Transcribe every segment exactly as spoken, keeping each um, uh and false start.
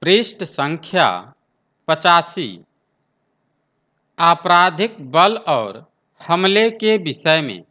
पृष्ठ संख्या पचासी। आपराधिक बल और हमले के विषय में।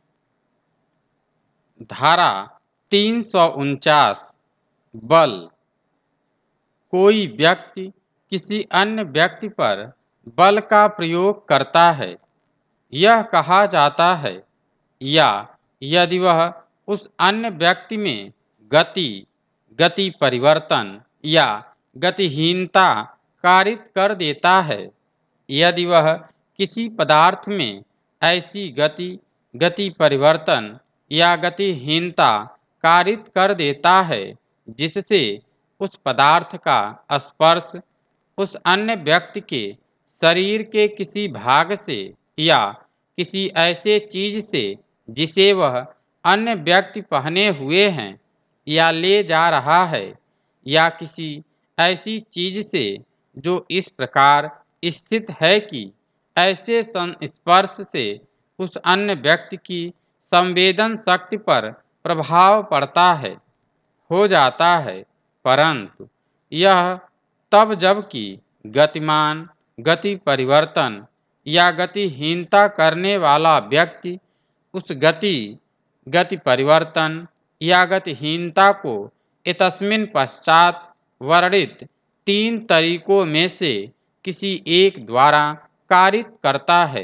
धारा तीन सौ उनचास। बल। कोई व्यक्ति किसी अन्य व्यक्ति पर बल का प्रयोग करता है, यह कहा जाता है, या यदि वह उस अन्य व्यक्ति में गति, गति परिवर्तन या गतिहीनता कारित कर देता है, यदि वह किसी पदार्थ में ऐसी गति, गति परिवर्तन या गतिहीनता कारित कर देता है जिससे उस पदार्थ का स्पर्श उस अन्य व्यक्ति के शरीर के किसी भाग से या किसी ऐसे चीज से जिसे वह अन्य व्यक्ति पहने हुए हैं या ले जा रहा है, या किसी ऐसी चीज से जो इस प्रकार स्थित है कि ऐसे संस्पर्श से उस अन्य व्यक्ति की संवेदन शक्ति पर प्रभाव पड़ता है, हो जाता है। परंतु यह तब जबकि गतिमान, गति परिवर्तन या गतिहीनता करने वाला व्यक्ति उस गति, गति परिवर्तन या गतिहीनता को इतस्मिन् पश्चात वर्णित तीन तरीकों में से किसी एक द्वारा कारित करता है।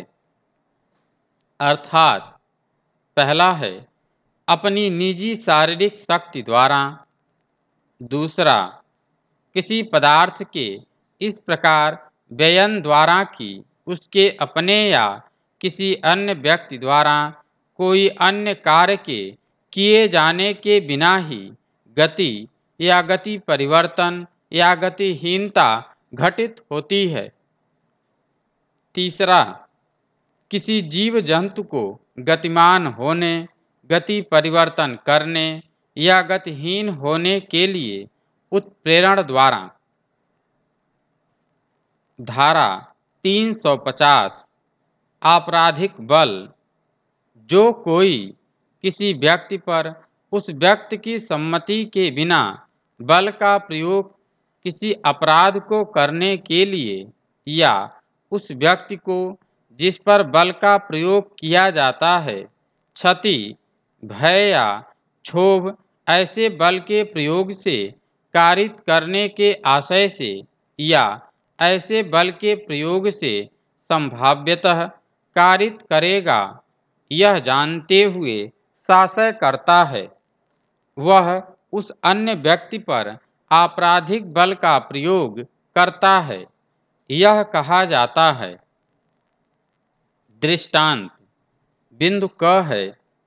अर्थात पहला है अपनी निजी शारीरिक शक्ति द्वारा, दूसरा किसी पदार्थ के इस प्रकार व्ययन द्वारा कि उसके अपने या किसी अन्य व्यक्ति द्वारा कोई अन्य कार्य के किए जाने के बिना ही गति या गति परिवर्तन या गतिहीनता घटित होती है। तीसरा, किसी जीव जंतु को गतिमान होने, गति परिवर्तन करने या गतिहीन होने के लिए उत्प्रेरण द्वारा। धारा तीन सौ पचास। आपराधिक बल। जो कोई किसी व्यक्ति पर उस व्यक्ति की सम्मति के बिना बल का प्रयोग किसी अपराध को करने के लिए या उस व्यक्ति को जिस पर बल का प्रयोग किया जाता है क्षति, भय या क्षोभ ऐसे बल के प्रयोग से कारित करने के आशय से या ऐसे बल के प्रयोग से संभाव्यतः कारित करेगा, यह जानते हुए शासय करता है, वह उस अन्य व्यक्ति पर आपराधिक बल का प्रयोग करता है, यह कहा जाता है। दृष्टांत। बिंदु क है,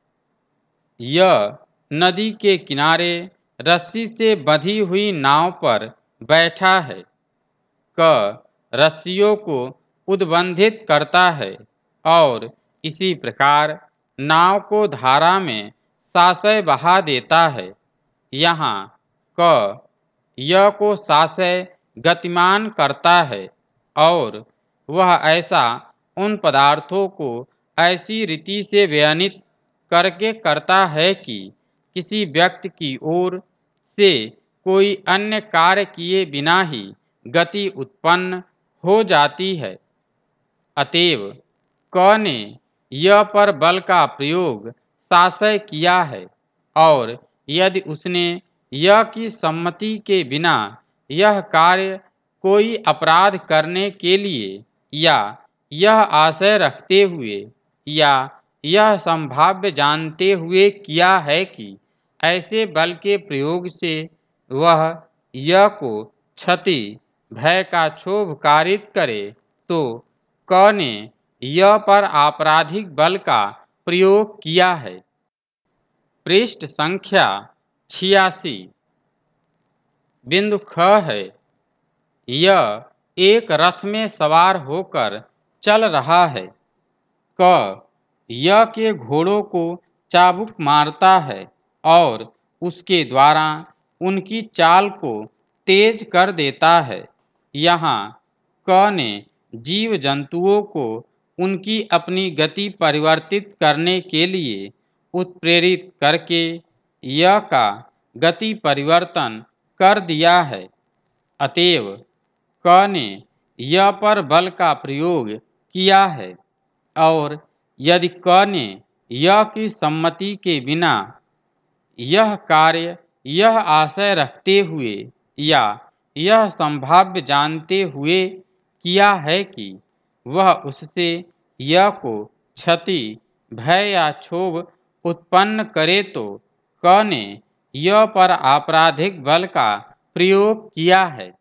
यह नदी के किनारे रस्सी से बंधी हुई नाव पर बैठा है। क रस्सियों को उद्बंधित करता है और इसी प्रकार नाव को धारा में शासय बहा देता है। यहाँ क य को शासय गतिमान करता है और वह ऐसा उन पदार्थों को ऐसी रीति से व्ययनित करके करता है कि किसी व्यक्ति की ओर से कोई अन्य कार्य किए बिना ही गति उत्पन्न हो जाती है। अतएव क ने य पर बल का प्रयोग शासय किया है और यदि उसने य की सम्मति के बिना यह कार्य कोई अपराध करने के लिए या यह आशय रखते हुए या यह संभाव्य जानते हुए किया है कि ऐसे बल के प्रयोग से वह य को क्षति, भय का क्षोभ कारित करे, तो क ने य पर आपराधिक बल का प्रयोग किया है। पृष्ठ संख्या छियासी। बिंदु ख है, यह एक रथ में सवार होकर चल रहा है। क य के घोड़ों को चाबुक मारता है और उसके द्वारा उनकी चाल को तेज कर देता है। यहाँ क ने जीव जंतुओं को उनकी अपनी गति परिवर्तित करने के लिए उत्प्रेरित करके य का गति परिवर्तन कर दिया है। अतएव क ने य पर बल का प्रयोग किया है, और यदि क ने य की सम्मति के बिना यह कार्य यह आशय रखते हुए या यह संभाव्य जानते हुए किया है कि वह उससे य को क्षति, भय या क्षोभ उत्पन्न करे, तो क ने य पर आपराधिक बल का प्रयोग किया है।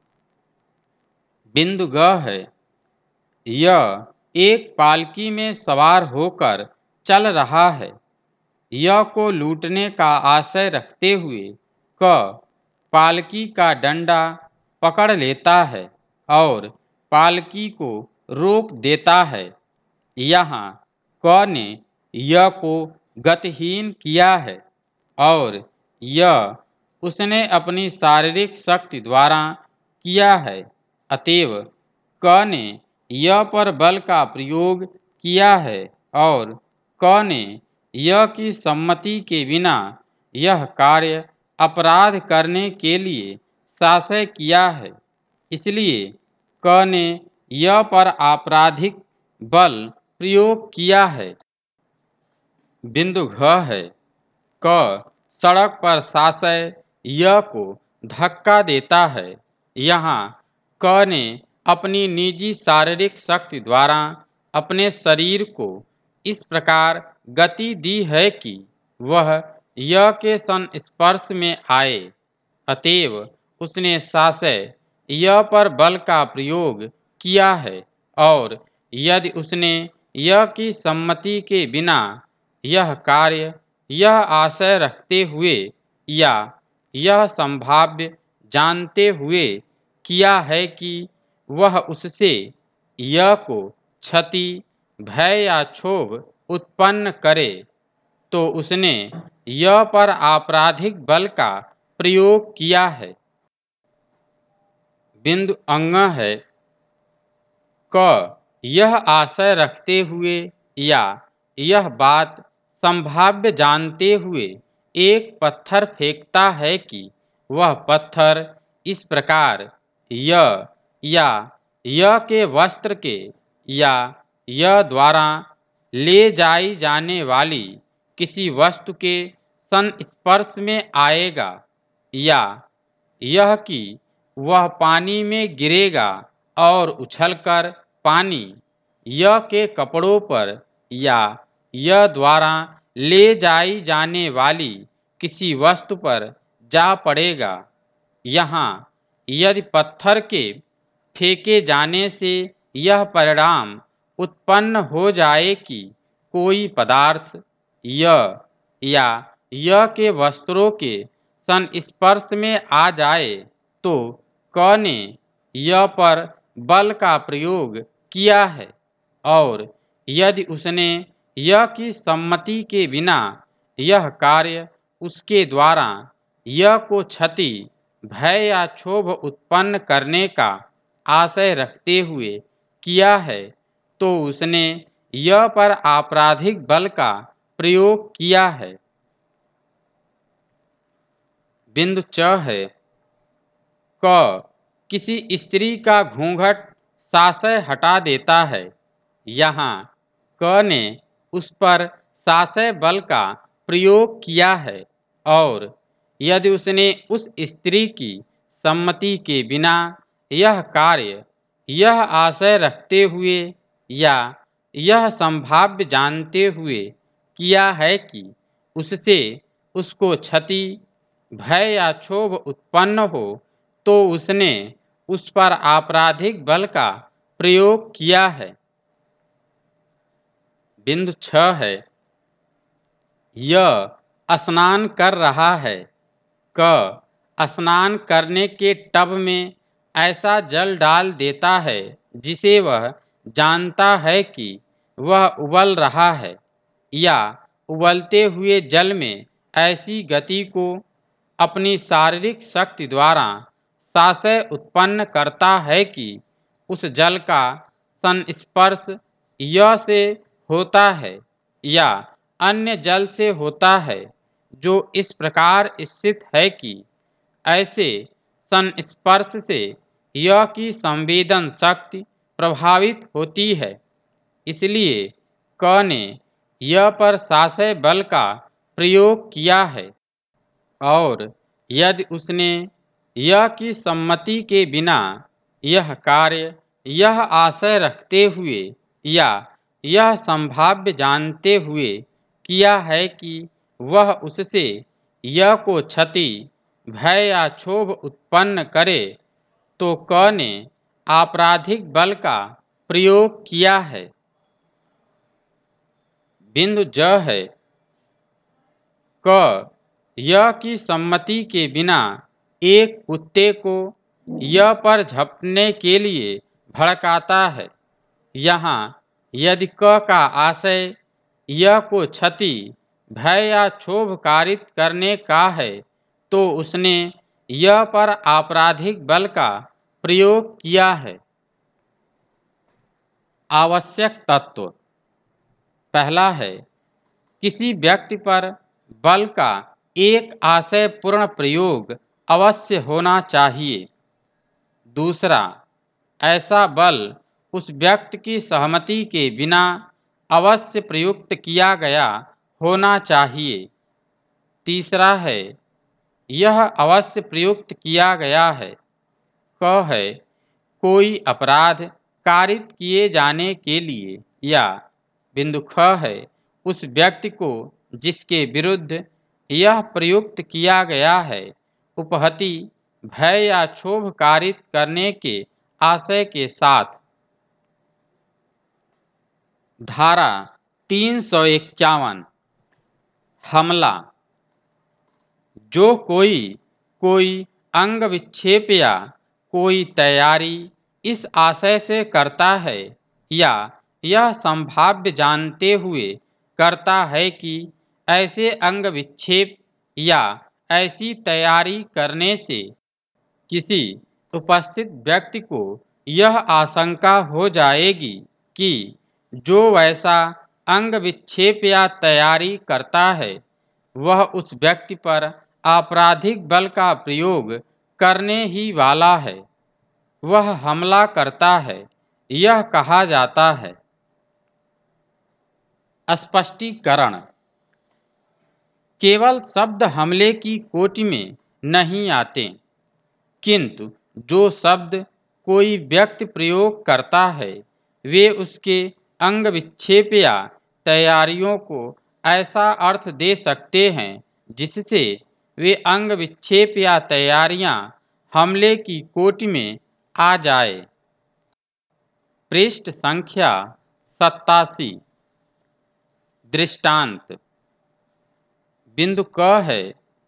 बिंदु ग है, यह एक पालकी में सवार होकर चल रहा है। य को लूटने का आशय रखते हुए क पालकी का डंडा पकड़ लेता है और पालकी को रोक देता है। यहाँ क ने य को गतिहीन किया है, और यह उसने अपनी शारीरिक शक्ति द्वारा किया है। अतएव क ने य पर बल का प्रयोग किया है, और क ने य की सम्मति के बिना यह कार्य अपराध करने के लिए साशय किया है। इसलिए क ने य पर आपराधिक बल प्रयोग किया है। बिंदु घ है, क सड़क पर साशय य को धक्का देता है। यहाँ क ने अपनी निजी शारीरिक शक्ति द्वारा अपने शरीर को इस प्रकार गति दी है कि वह य के संस्पर्श में आए। अतएव उसने साशय य पर बल का प्रयोग किया है, और यदि उसने य की सम्मति के बिना यह कार्य यह आशय रखते हुए या यह संभाव्य जानते हुए किया है कि वह उससे य को क्षति, भय या क्षोभ उत्पन्न करे, तो उसने य पर आपराधिक बल का प्रयोग किया है। बिंदु अंग है, क यह आशय रखते हुए या यह बात संभाव्य जानते हुए एक पत्थर फेंकता है कि वह पत्थर इस प्रकार य या य के वस्त्र के या य द्वारा ले जाई जाने वाली किसी वस्तु के संस्पर्श में आएगा, या यह कि वह पानी में गिरेगा और उछलकर पानी य के कपड़ों पर या य द्वारा ले जाई जाने वाली किसी वस्तु पर जा पड़ेगा। यहाँ यदि पत्थर के फेंके जाने से यह परिणाम उत्पन्न हो जाए कि कोई पदार्थ य या य के वस्त्रों के संस्पर्श में आ जाए, तो क ने य पर बल का प्रयोग किया है, और यदि उसने य की सम्मति के बिना यह कार्य उसके द्वारा य को क्षति, भय या क्षोभ उत्पन्न करने का आशय रखते हुए किया है, तो उसने य पर आपराधिक बल का प्रयोग किया है। बिंदु च है, क किसी स्त्री का घूंघट साशय हटा देता है। यहाँ क ने उस पर साशय बल का प्रयोग किया है, और यदि उसने उस स्त्री की सम्मति के बिना यह कार्य यह आशय रखते हुए या यह संभाव्य जानते हुए किया है कि उससे उसको क्षति, भय या क्षोभ उत्पन्न हो, तो उसने उस पर आपराधिक बल का प्रयोग किया है। बिंदु छ है, यह स्नान कर रहा है। क स्नान करने के टब में ऐसा जल डाल देता है जिसे वह जानता है कि वह उबल रहा है, या उबलते हुए जल में ऐसी गति को अपनी शारीरिक शक्ति द्वारा साशय उत्पन्न करता है कि उस जल का संस्पर्श य से होता है या अन्य जल से होता है, जो इस प्रकार स्थित है कि ऐसे संस्पर्श से य की संवेदन शक्ति प्रभावित होती है। इसलिए क ने य पर साशय बल का प्रयोग किया है और यदि उसने य की सम्मति के बिना यह कार्य यह आशय रखते हुए या यह संभाव्य जानते हुए किया है कि वह उससे य को क्षति भय या क्षोभ उत्पन्न करे, तो क ने आपराधिक बल का प्रयोग किया है। बिंदु ज है क य की सम्मति के बिना एक कुत्ते को य पर झपटने के लिए भड़काता है। यहाँ यदि क का आशय य को क्षति भय या क्षोभ कारित करने का है, तो उसने य पर आपराधिक बल का प्रयोग किया है। आवश्यक तत्व पहला है, किसी व्यक्ति पर बल का एक आशय पूर्ण प्रयोग अवश्य होना चाहिए। दूसरा, ऐसा बल उस व्यक्ति की सहमति के बिना अवश्य प्रयुक्त किया गया होना चाहिए। तीसरा है, यह अवश्य प्रयुक्त किया गया है। क है, कोई अपराध कारित किए जाने के लिए या बिंदु ख है, उस व्यक्ति को जिसके विरुद्ध यह प्रयुक्त किया गया है उपहति भय या क्षोभ कारित करने के आशय के साथ। धारा तीन सौ इक्यावन हमला। जो कोई कोई अंग विक्षेप या कोई तैयारी इस आशय से करता है या यह संभाव्य जानते हुए करता है कि ऐसे अंग विक्षेप या ऐसी तैयारी करने से किसी उपस्थित व्यक्ति को यह आशंका हो जाएगी कि जो वैसा अंग विक्षेप या तैयारी करता है वह उस व्यक्ति पर आपराधिक बल का प्रयोग करने ही वाला है, वह हमला करता है, यह कहा जाता है। स्पष्टीकरण। केवल शब्द हमले की कोटि में नहीं आते, किंतु जो शब्द कोई व्यक्ति प्रयोग करता है वे उसके अंग विक्षेप या तैयारियों को ऐसा अर्थ दे सकते हैं जिससे वे अंग विक्षेप या तैयारियां हमले की कोटि में आ जाए। पृष्ठ संख्या सत्तासी। दृष्टांत। बिंदु क है,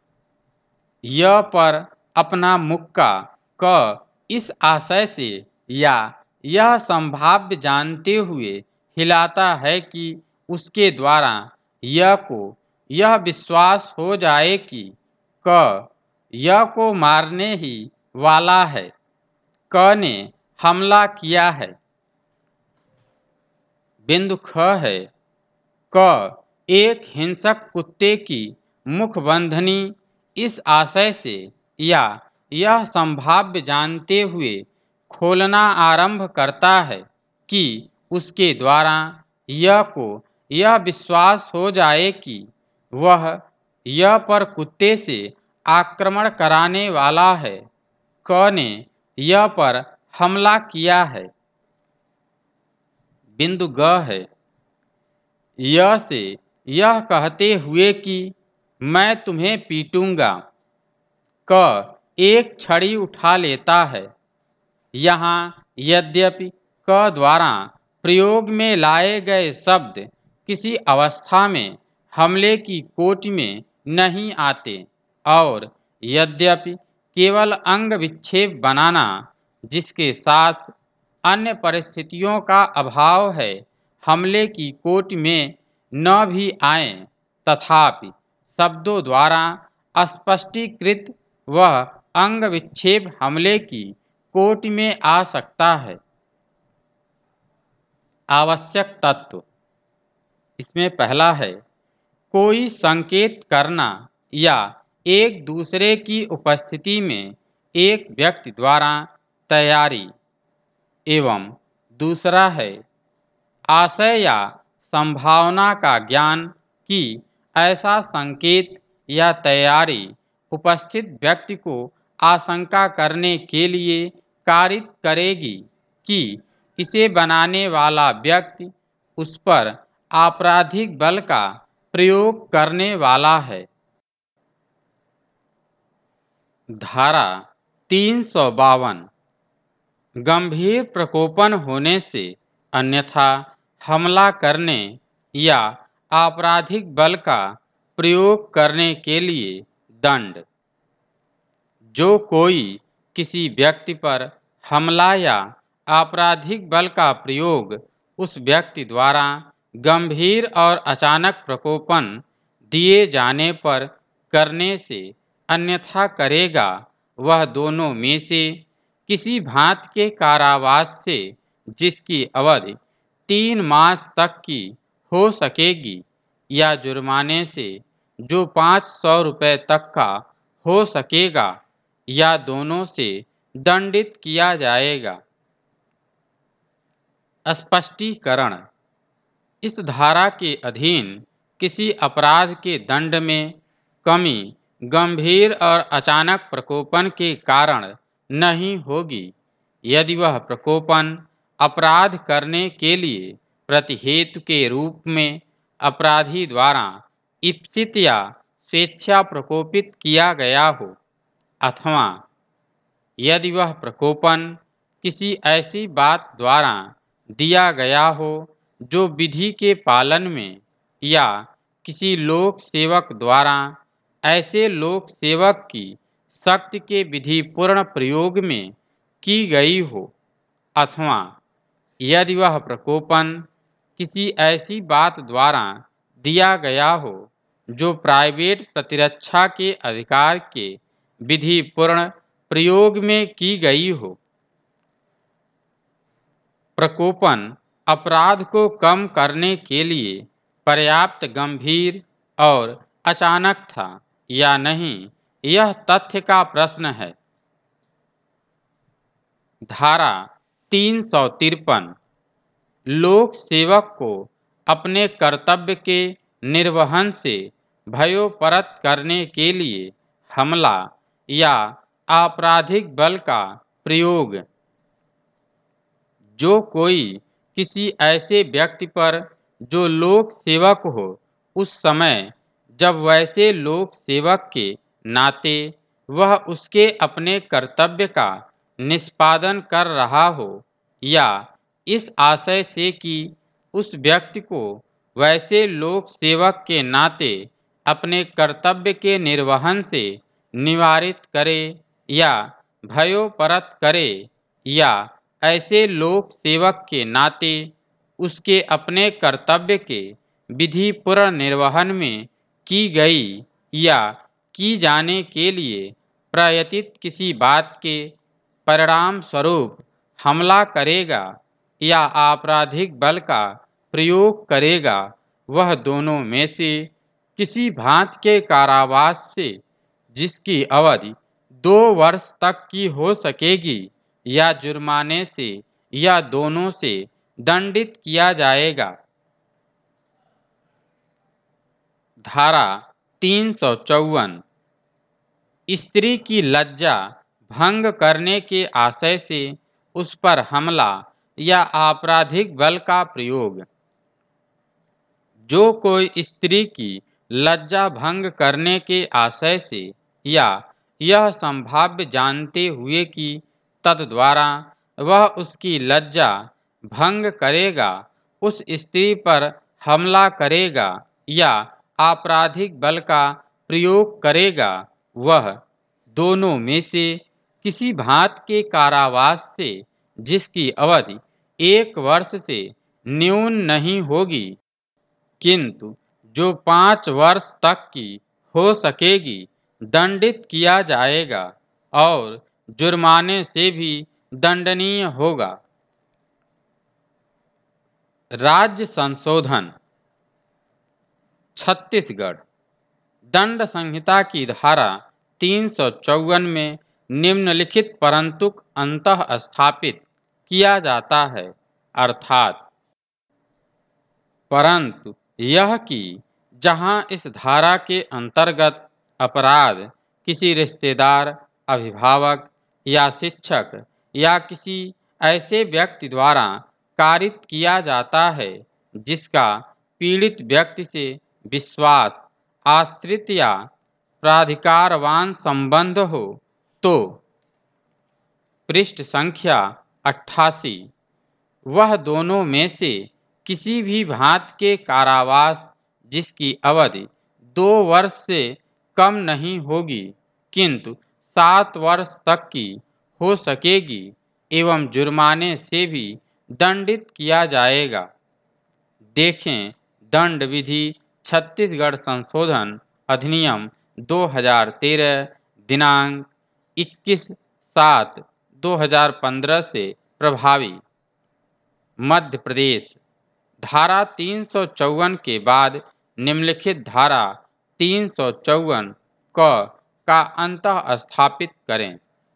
य पर अपना मुक्का क इस आशय से या यह संभाव्य जानते हुए हिलाता है कि उसके द्वारा य को यह विश्वास हो जाए कि क य को मारने ही वाला है। क ने हमला किया है। बिंदु ख है, क एक हिंसक कुत्ते की मुखबंधनी इस आशय से या यह संभाव्य जानते हुए खोलना आरंभ करता है कि उसके द्वारा यह को यह विश्वास हो जाए कि वह यह पर कुत्ते से आक्रमण कराने वाला है। क ने यह पर हमला किया है। बिंदु ग है, यह से यह कहते हुए कि मैं तुम्हें पीटूंगा। क एक छड़ी उठा लेता है। यहाँ यद्यपि क द्वारा प्रयोग में लाए गए शब्द किसी अवस्था में हमले की कोटि में नहीं आते और यद्यपि केवल अंग विक्षेप बनाना जिसके साथ अन्य परिस्थितियों का अभाव है हमले की कोटि में न भी आए, तथापि शब्दों द्वारा स्पष्टीकृत वह अंग विक्षेप हमले की कोटि में आ सकता है। आवश्यक तत्व। इसमें पहला है, कोई संकेत करना या एक दूसरे की उपस्थिति में एक व्यक्ति द्वारा तैयारी एवं दूसरा है आशय या संभावना का ज्ञान कि ऐसा संकेत या तैयारी उपस्थित व्यक्ति को आशंका करने के लिए कारित करेगी कि इसे बनाने वाला व्यक्ति उस पर आपराधिक बल का प्रयोग करने वाला है। धारा तीन सौ बावन गंभीर प्रकोपन होने से अन्यथा हमला करने या आपराधिक बल का प्रयोग करने के लिए दंड। जो कोई किसी व्यक्ति पर हमला या आपराधिक बल का प्रयोग उस व्यक्ति द्वारा गंभीर और अचानक प्रकोपन दिए जाने पर करने से अन्यथा करेगा, वह दोनों में से किसी भांति के कारावास से जिसकी अवधि तीन मास तक की हो सकेगी या जुर्माने से जो पाँच सौ रुपये तक का हो सकेगा या दोनों से दंडित किया जाएगा। स्पष्टीकरण। इस धारा के अधीन किसी अपराध के दंड में कमी गंभीर और अचानक प्रकोपन के कारण नहीं होगी यदि वह प्रकोपन अपराध करने के लिए प्रतिहेतु के रूप में अपराधी द्वारा इप्सित या स्वेच्छा प्रकोपित किया गया हो, अथवा यदि वह प्रकोपन किसी ऐसी बात द्वारा दिया गया हो जो विधि के पालन में या किसी लोक सेवक द्वारा ऐसे लोक सेवक की शक्ति के विधि पूर्ण प्रयोग में की गई हो, अथवा यदि वह प्रकोपन किसी ऐसी बात द्वारा दिया गया हो जो प्राइवेट प्रतिरक्षा के अधिकार के विधि पूर्ण प्रयोग में की गई हो। प्रकोपन अपराध को कम करने के लिए पर्याप्त गंभीर और अचानक था या नहीं, यह तथ्य का प्रश्न है। धारा तीन सौ तिरपन लोक सेवक को अपने कर्तव्य के निर्वहन से भयोपरत करने के लिए हमला या आपराधिक बल का प्रयोग। जो कोई किसी ऐसे व्यक्ति पर जो लोक सेवक हो उस समय जब वैसे लोक सेवक के नाते वह उसके अपने कर्तव्य का निष्पादन कर रहा हो या इस आशय से कि उस व्यक्ति को वैसे लोक सेवक के नाते अपने कर्तव्य के निर्वहन से निवारित करे या भयोपरत करे या ऐसे लोक सेवक के नाते उसके अपने कर्तव्य के विधि पूर्ण निर्वहन में की गई या की जाने के लिए प्रयतित किसी बात के परिणाम स्वरूप हमला करेगा या आपराधिक बल का प्रयोग करेगा, वह दोनों में से किसी भांति के कारावास से जिसकी अवधि दो वर्ष तक की हो सकेगी या जुर्माने से या दोनों से दंडित किया जाएगा। धारा तीन सौ चौवन स्त्री की लज्जा भंग करने के आशय से उस पर हमला या आपराधिक बल का प्रयोग। जो कोई स्त्री की लज्जा भंग करने के आशय से या यह संभाव्य जानते हुए कि तद्वारा वह उसकी लज्जा भंग करेगा उस स्त्री पर हमला करेगा या आपराधिक बल का प्रयोग करेगा, वह दोनों में से किसी भांति के कारावास से जिसकी अवधि एक वर्ष से न्यून नहीं होगी किंतु जो पाँच वर्ष तक की हो सकेगी दंडित किया जाएगा और जुर्माने से भी दंडनीय होगा। राज्य संशोधन। छत्तीसगढ़ दंड संहिता की धारा तीन सौ चौवन में निम्नलिखित परंतुक अंतः स्थापित किया जाता है, अर्थात परंतु यह कि जहाँ इस धारा के अंतर्गत अपराध किसी रिश्तेदार, अभिभावक या शिक्षक या किसी ऐसे व्यक्ति द्वारा कारित किया जाता है जिसका पीड़ित व्यक्ति से विश्वास, आश्रित या प्राधिकारवान संबंध हो, तो पृष्ठ संख्या अट्ठासी, वह दोनों में से किसी भी भांति के कारावास जिसकी अवधि दो वर्ष से कम नहीं होगी किंतु सात वर्ष तक की हो सकेगी एवं जुर्माने से भी दंडित किया जाएगा। देखें दंड विधि छत्तीसगढ़ संशोधन अधिनियम दो हज़ार तेरह दिनांक इक्कीस सात दो हज़ार पंद्रह से प्रभावी। मध्य प्रदेश धारा तीन सौ चौवन के बाद निम्नलिखित धारा तीन सौ चौवन क का अंतः स्थापित करें।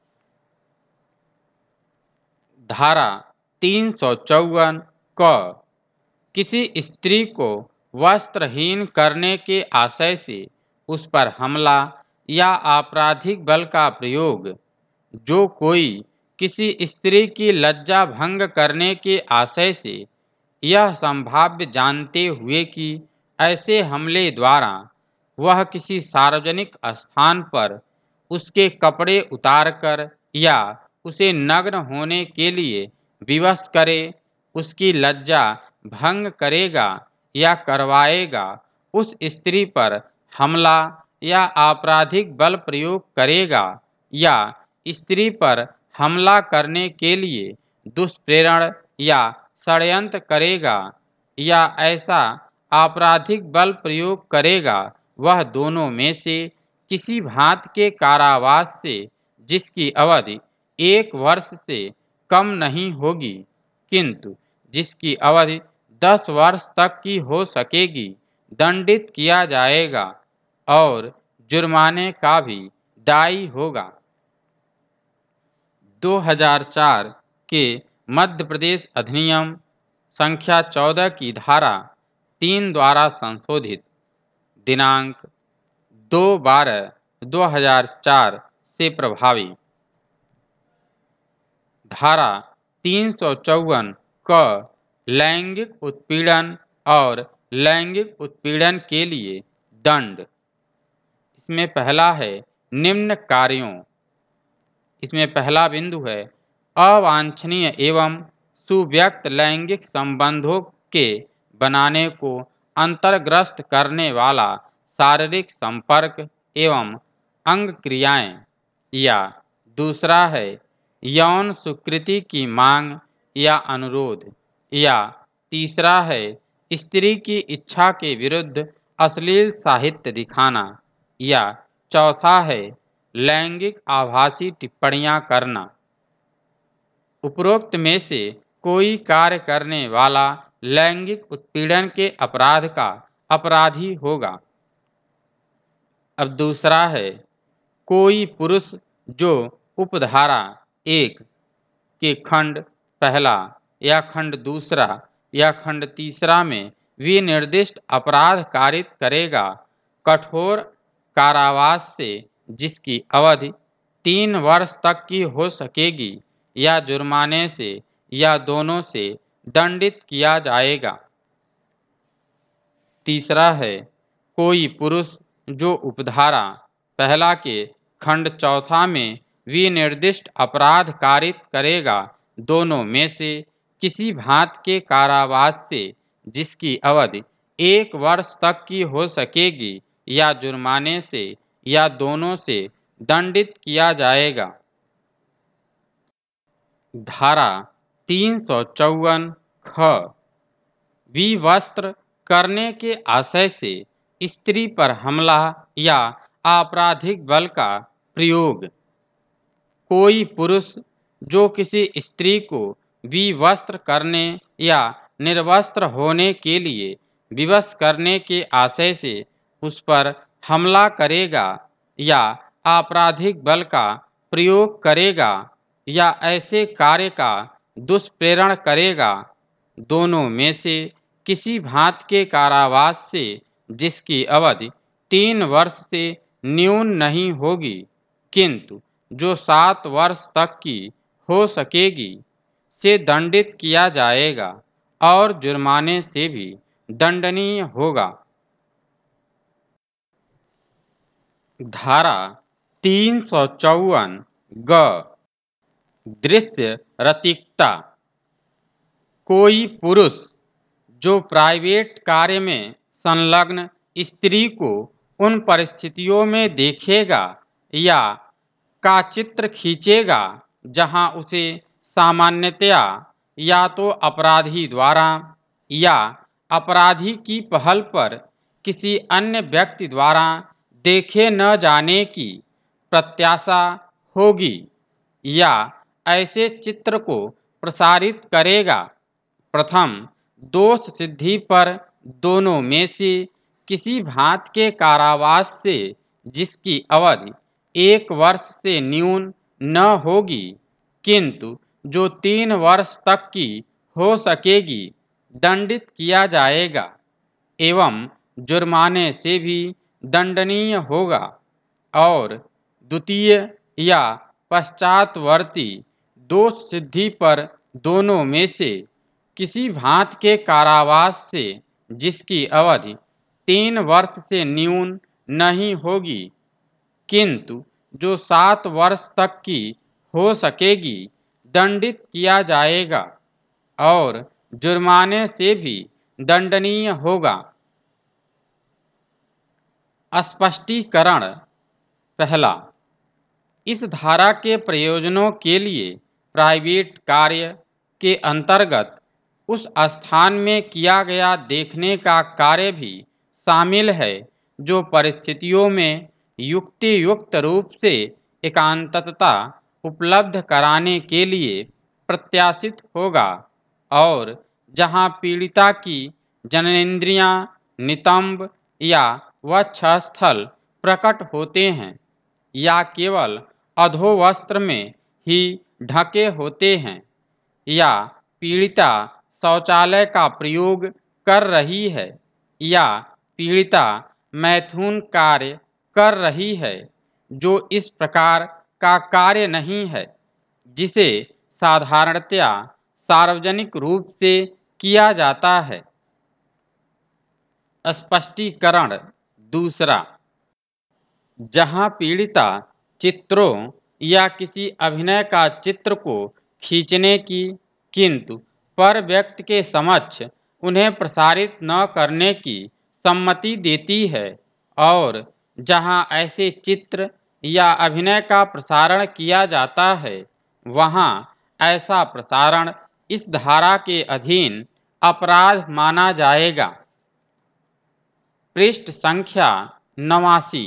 धारा तीन सौ चौवन क किसी स्त्री को वस्त्रहीन करने के आशय से उस पर हमला या आपराधिक बल का प्रयोग, जो कोई किसी स्त्री की लज्जा भंग करने के आशय से यह संभाव्य जानते हुए कि ऐसे हमले द्वारा वह किसी सार्वजनिक स्थान पर उसके कपड़े उतारकर या उसे नग्न होने के लिए विवश करे, उसकी लज्जा भंग करेगा या करवाएगा, उस स्त्री पर हमला या आपराधिक बल प्रयोग करेगा या स्त्री पर हमला करने के लिए दुष्प्रेरण या षड्यंत्र करेगा या ऐसा आपराधिक बल प्रयोग करेगा, वह दोनों में से किसी भांति के कारावास से जिसकी अवधि एक वर्ष से कम नहीं होगी किंतु जिसकी अवधि दस वर्ष तक की हो सकेगी दंडित किया जाएगा और जुर्माने का भी दायी होगा। दो हज़ार चार के मध्य प्रदेश अधिनियम संख्या चौदह की धारा तीन द्वारा संशोधित दिनांक दो बारह दो हज़ार चार से प्रभावी। धारा तीन सौ चौवन क लैंगिक उत्पीड़न और लैंगिक उत्पीड़न के लिए दंड। इसमें पहला है निम्न कार्यों। इसमें पहला बिंदु है अवांछनीय एवं सुव्यक्त लैंगिक संबंधों के बनाने को अंतर्ग्रस्त करने वाला शारीरिक संपर्क एवं अंग क्रियाएं, या दूसरा है यौन स्वीकृति की मांग या अनुरोध, या तीसरा है स्त्री की इच्छा के विरुद्ध अश्लील साहित्य दिखाना, या चौथा है लैंगिक आभासी टिप्पणियां करना। उपरोक्त में से कोई कार्य करने वाला लैंगिक उत्पीड़न के अपराध का अपराधी होगा। अब दूसरा है कोई पुरुष जो उपधारा एक के खंड पहला या खंड दूसरा या खंड तीसरा में विनिर्दिष्ट अपराध कारित करेगा, कठोर कारावास से जिसकी अवधि तीन वर्ष तक की हो सकेगी या जुर्माने से या दोनों से दंडित किया जाएगा। तीसरा है कोई पुरुष जो उपधारा पहला के खंड चौथा में विनिर्दिष्ट अपराध कारित करेगा, दोनों में से किसी भांति के कारावास से जिसकी अवधि एक वर्ष तक की हो सकेगी या जुर्माने से या दोनों से दंडित किया जाएगा। धारा तीन सौ चौवन ख विवस्त्र करने के आशय से स्त्री पर हमला या आपराधिक बल का प्रयोग। कोई पुरुष जो किसी स्त्री को विवस्त्र करने या निर्वस्त्र होने के लिए विवश करने के आशय से उस पर हमला करेगा या आपराधिक बल का प्रयोग करेगा या ऐसे कार्य का दुष्प्रेरण करेगा, दोनों में से किसी भांति के कारावास से जिसकी अवधि तीन वर्ष से न्यून नहीं होगी, किंतु जो सात वर्ष तक की हो सकेगी, से दंडित किया जाएगा और जुर्माने से भी दंडनीय होगा। धारा तीन सौ चौवन ग दृश्य रतिकता। कोई पुरुष जो प्राइवेट कार्य में संलग्न स्त्री को उन परिस्थितियों में देखेगा या का चित्र खींचेगा जहां उसे सामान्यतया या तो अपराधी द्वारा या अपराधी की पहल पर किसी अन्य व्यक्ति द्वारा देखे न जाने की प्रत्याशा होगी, या ऐसे चित्र को प्रसारित करेगा, प्रथम दोष सिद्धि पर दोनों में से किसी भांति के कारावास से जिसकी अवधि एक वर्ष से न्यून न होगी, किंतु जो तीन वर्ष तक की हो सकेगी, दंडित किया जाएगा एवं जुर्माने से भी दंडनीय होगा। और द्वितीय या पश्चातवर्ती दोष सिद्धि पर दोनों में से किसी भांति के कारावास से जिसकी अवधि तीन वर्ष से न्यून नहीं होगी, किंतु जो सात वर्ष तक की हो सकेगी, दंडित किया जाएगा और जुर्माने से भी दंडनीय होगा। स्पष्टीकरण। पहला, इस धारा के प्रयोजनों के लिए प्राइवेट कार्य के अंतर्गत उस स्थान में किया गया देखने का कार्य भी शामिल है जो परिस्थितियों में युक्ति युक्त रूप से एकांतता उपलब्ध कराने के लिए प्रत्याशित होगा, और जहां पीड़िता की जननेंद्रियां नितंब या वक्षस्थल प्रकट होते हैं या केवल अधोवस्त्र में ही ढके होते हैं, या पीड़िता शौचालय का प्रयोग कर रही है या पीड़िता मैथुन कार्य कर रही है, जो इस प्रकार का कार्य नहीं है जिसे साधारणतया सार्वजनिक रूप से किया जाता है। स्पष्टीकरण। दूसरा, जहां पीड़िता चित्रों या किसी अभिनय का चित्र को खींचने की किंतु पर व्यक्ति के समक्ष उन्हें प्रसारित न करने की सम्मति देती है, और जहां ऐसे चित्र या अभिनय का प्रसारण किया जाता है, वहां ऐसा प्रसारण इस धारा के अधीन अपराध माना जाएगा। पृष्ठ संख्या नवासी।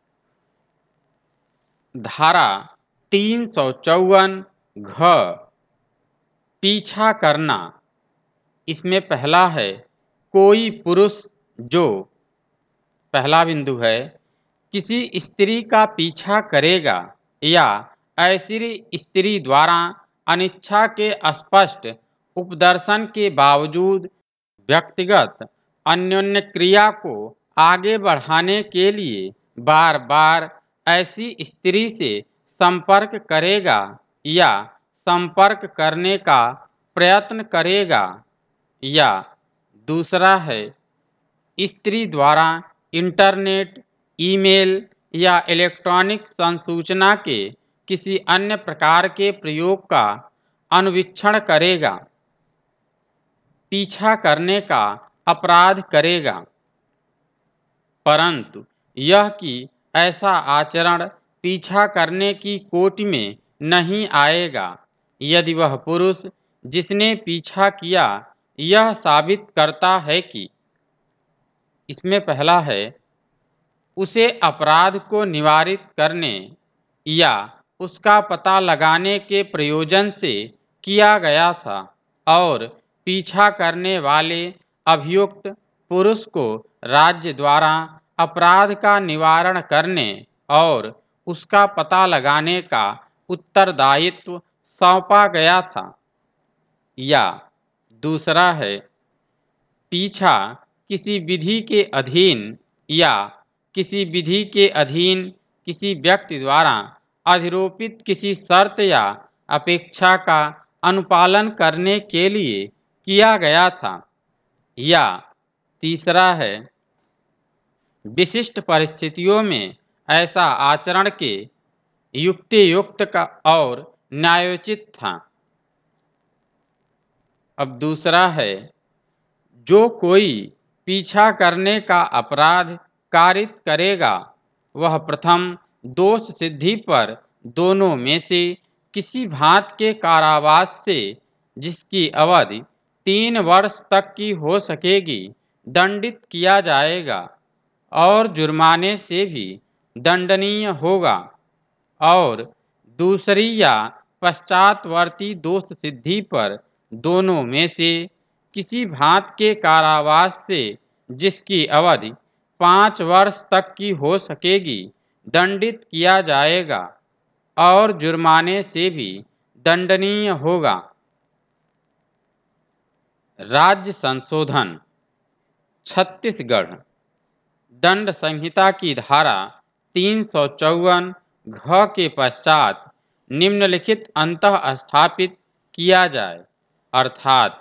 धारा तीन सौ चौवन घ पीछा करना। इसमें पहला है, कोई पुरुष जो, पहला बिंदु है, किसी स्त्री का पीछा करेगा या ऐसी स्त्री द्वारा अनिच्छा के स्पष्ट उपदर्शन के बावजूद व्यक्तिगत अन्योन्य क्रिया को आगे बढ़ाने के लिए बार बार ऐसी स्त्री से संपर्क करेगा या संपर्क करने का प्रयत्न करेगा, या दूसरा है, स्त्री द्वारा इंटरनेट, ईमेल या इलेक्ट्रॉनिक संसूचना के किसी अन्य प्रकार के प्रयोग का अनुवीक्षण करेगा, पीछा करने का अपराध करेगा, परंतु यह कि ऐसा आचरण पीछा करने की कोटि में नहीं आएगा यदि वह पुरुष जिसने पीछा किया यह साबित करता है कि, इसमें पहला है, उसे अपराध को निवारित करने या उसका पता लगाने के प्रयोजन से किया गया था, और पीछा करने वाले अभियुक्त पुरुष को राज्य द्वारा अपराध का निवारण करने और उसका पता लगाने का उत्तरदायित्व सौंपा गया था। या दूसरा है, पीछा किसी विधि के अधीन या किसी विधि के अधीन किसी व्यक्ति द्वारा अधिरोपित किसी शर्त या अपेक्षा का अनुपालन करने के लिए किया गया था। या तीसरा है, विशिष्ट परिस्थितियों में ऐसा आचरण के युक्तियुक्त का और न्यायोचित था। अब दूसरा है, जो कोई पीछा करने का अपराध कारित करेगा वह प्रथम दोष सिद्धि पर दोनों में से किसी भांत के कारावास से, जिसकी अवधि तीन वर्ष तक की हो सकेगी, दंडित किया जाएगा और जुर्माने से भी दंडनीय होगा। और दूसरी या पश्चातवर्ती दोष सिद्धि पर दोनों में से किसी भांत के कारावास से, जिसकी अवधि पाँच वर्ष तक की हो सकेगी, दंडित किया जाएगा और जुर्माने से भी दंडनीय होगा। राज्य संशोधन छत्तीसगढ़ दंड संहिता की धारा तीन सौ चौवन घ के पश्चात निम्नलिखित अंतः स्थापित किया जाए, अर्थात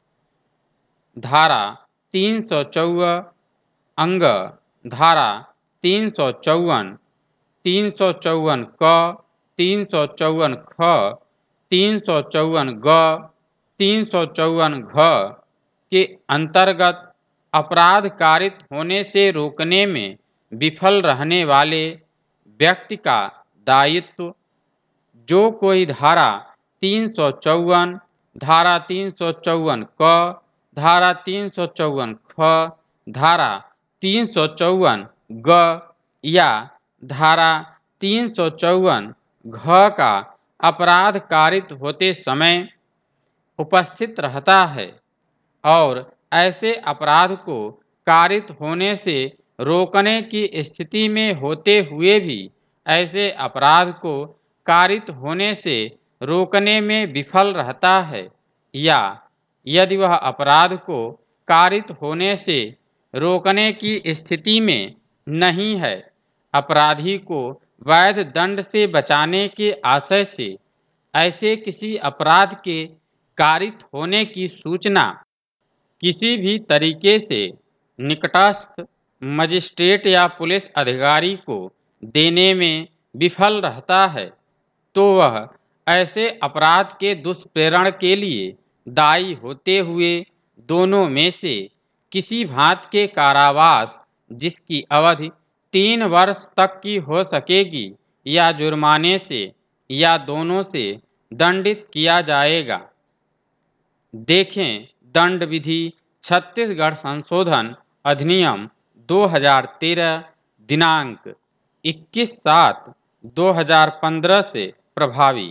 धारा तीन सौ चौवन अंग, धारा तीन सौ चौवन, तीन सौ चौवन क, तीन सौ चौवन ख, तीन सौ चौवन ग, तीन सौ चौवन घ के अंतर्गत अपराध कारित होने से रोकने में विफल रहने वाले व्यक्ति का दायित्व, जो कोई धारा तीन सौ चौवन, धारा तीन सौ चौवन क, धारा तीन सौ चौवन ख, धारा तीन सौ चौवन ग या धारा तीन सौ चौवन घ का अपराध कारित होते समय उपस्थित रहता है और ऐसे अपराध को कारित होने से रोकने की स्थिति में होते हुए भी ऐसे अपराध को कारित होने से रोकने में विफल रहता है, या यदि वह अपराध को कारित होने से रोकने की स्थिति में नहीं है, अपराधी को वैध दंड से बचाने के आशय से ऐसे किसी अपराध के कारित होने की सूचना किसी भी तरीके से निकटस्थ मजिस्ट्रेट या पुलिस अधिकारी को देने में विफल रहता है, तो वह ऐसे अपराध के दुष्प्रेरण के लिए दायी होते हुए दोनों में से किसी भांत के कारावास, जिसकी अवधि तीन वर्ष तक की हो सकेगी, या जुर्माने से या दोनों से दंडित किया जाएगा। देखें दंड विधि छत्तीसगढ़ संशोधन अधिनियम दो हज़ार तेरह दिनांक इक्कीस सात दो हज़ार पंद्रह से प्रभावी।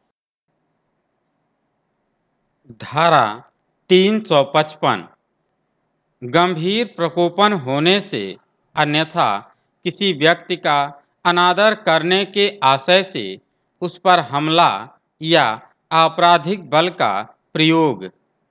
धारा तीन सौ पचपन गंभीर प्रकोपन होने से अन्यथा किसी व्यक्ति का अनादर करने के आशय से उस पर हमला या आपराधिक बल का प्रयोग।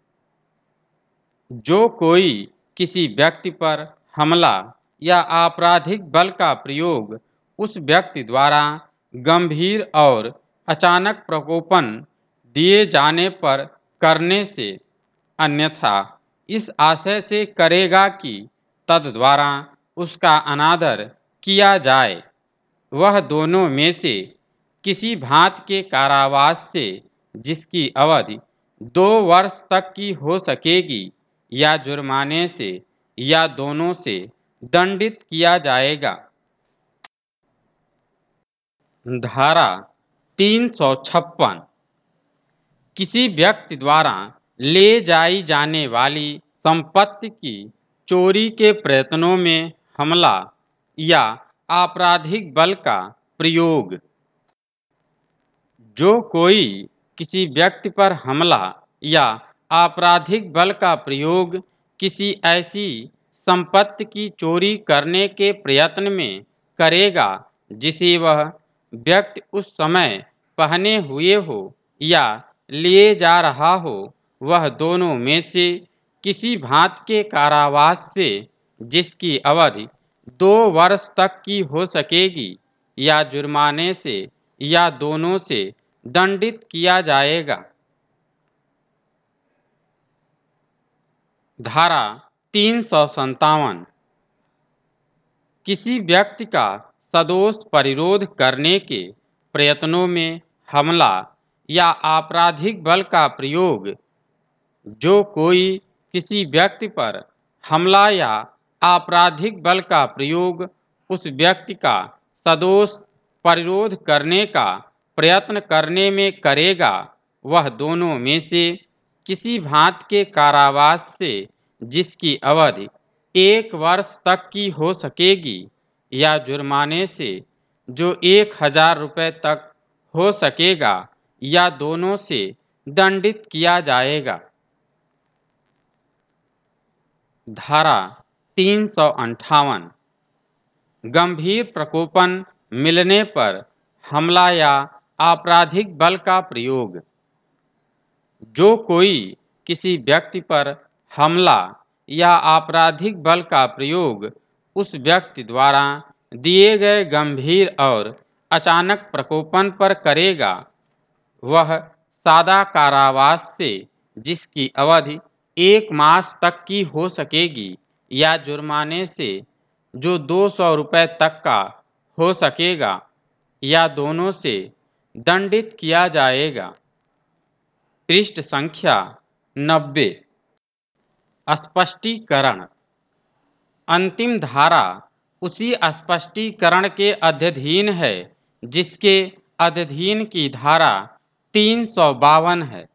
जो कोई किसी व्यक्ति पर हमला या आपराधिक बल का प्रयोग उस व्यक्ति द्वारा गंभीर और अचानक प्रकोपन दिए जाने पर करने से अन्यथा इस आशय से करेगा कि तद द्वारा उसका अनादर किया जाए, वह दोनों में से किसी भांत के कारावास से, जिसकी अवधि दो वर्ष तक की हो सकेगी, या जुर्माने से या दोनों से दंडित किया जाएगा। धारा तीन सौ छप्पन किसी व्यक्ति द्वारा ले जाई जाने वाली संपत्ति की चोरी के प्रयत्नों में हमला या आपराधिक बल का प्रयोग। जो कोई किसी व्यक्ति पर हमला या आपराधिक बल का प्रयोग किसी ऐसी संपत्ति की चोरी करने के प्रयत्न में करेगा जिसे वह व्यक्ति उस समय पहने हुए हो या लिए जा रहा हो, वह दोनों में से किसी भांति के कारावास से, जिसकी अवधि दो वर्ष तक की हो सकेगी, या जुर्माने से या दोनों से दंडित किया जाएगा। धारा तीन सौ संतावन किसी व्यक्ति का सदोष परिरोध करने के प्रयत्नों में हमला या आपराधिक बल का प्रयोग। जो कोई किसी व्यक्ति पर हमला या आपराधिक बल का प्रयोग उस व्यक्ति का सदोष परिरोध करने का प्रयत्न करने में करेगा, वह दोनों में से किसी भांति के कारावास से, जिसकी अवधि एक वर्ष तक की हो सकेगी, या जुर्माने से जो एक हजार रुपये तक हो सकेगा, या दोनों से दंडित किया जाएगा। धारा तीन सौ अंठावन गंभीर प्रकोपन मिलने पर हमला या आपराधिक बल का प्रयोग। जो कोई किसी व्यक्ति पर हमला या आपराधिक बल का प्रयोग उस व्यक्ति द्वारा दिए गए गंभीर और अचानक प्रकोपन पर करेगा, वह सादा कारावास से, जिसकी अवधि एक मास तक की हो सकेगी, या जुर्माने से जो दो सौ रुपये तक का हो सकेगा, या दोनों से दंडित किया जाएगा। पृष्ठ संख्या नब्बे। स्पष्टीकरण। अंतिम धारा उसी स्पष्टीकरण के अध्ययन है जिसके अध्ययन की धारा तीन सौ बावन है।